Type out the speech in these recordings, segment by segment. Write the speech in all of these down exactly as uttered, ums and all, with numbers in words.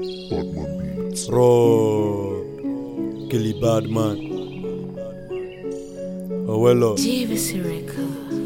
Badman Beats. Raw, Kelly Badman. Oh well, J V Record.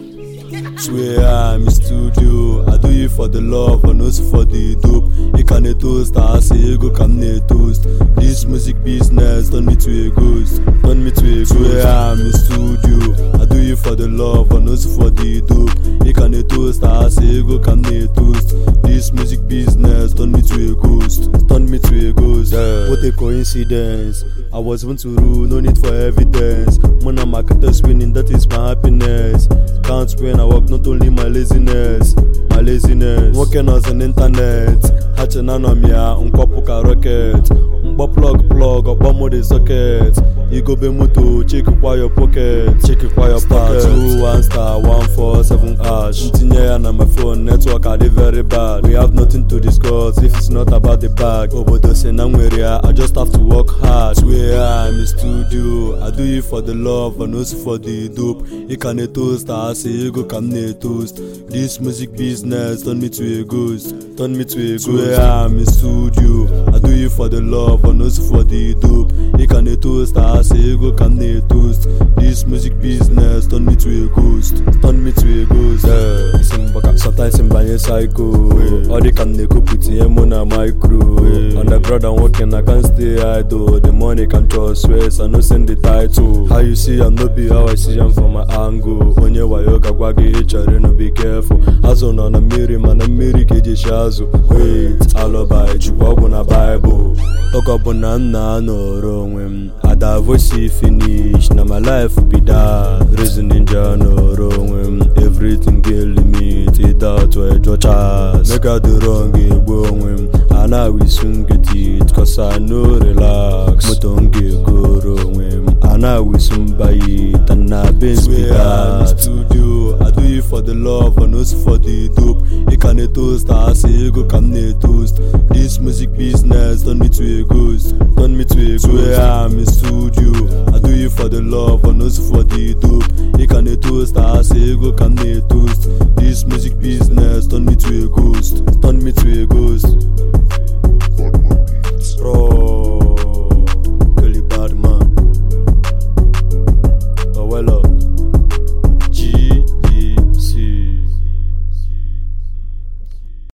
swear I'm in studio. I do it for the love and also for the dope. You can toast, I say you go come near toast. This music business turn me to a ghost. Turn me to a ghost. Swear I'm in studio. I do it for the love and also for the dope. You can toast, I say you go come near toast. This music business turn me to a ghost. Turn me to a ghost. Yeah. What a coincidence. I was born to rule, no need for evidence. When I'm marketers winning, that is my happiness. Can't when I work, not only my laziness, my laziness. Working as an internet, hatching anomia, unkopuka rocket. Mbo plug plug, up more the socket. You go be moto, check it by your pocket, check it by your pocket. Two one star one four seven hash. Continue on my phone, network are they very bad. We have nothing to discuss if it's not about the bag. Obodo senangweria, I just have to work hard. Swear I'm in studio, I do it for the love and also for the dope. You can a toast, I say you go come near toast. This music business turn me to a ghost, turn me to a ghost. Swear I'm in studio, I do it for the love and also for the dope. You can a toast, I say you go come near toast. This music business turn me to a ghost, turn me to a ghost. Yeah. Sometimes I'm buying psycho. Yeah. All the can they cook with him on a micro. Yeah. On the ground I'm working, I can't stay idle. The money can trust stress, I no send the title. How you see I'm no be how I see I'm from my angle. Onye wayoga gwagi hrn, no be careful. Azo na na miri mana miri keje shazo. Wait, alobai chukwago na Bible. Ogobo na nna noro onwem. Ada voice finish, na my life be that. Reason ninja noro onwem. Everything get limit, it out where your chance. Make I do wrong, it go onwem. And I will soon get it, cause I know relax. Motonge go onwem. And I will soon buy it, and I been speak that. Studio, I do it for the love and also for the dope. You can a toast, I say you go come near toast. This music business turn me to a ghost, turn me to a ghost. Swear I'm in studio, I do it for the love and also for the dope. You can a toast, I say you go come near toast. This music business turn me to a ghost, turn me to a ghost. Badman Beats. Bro.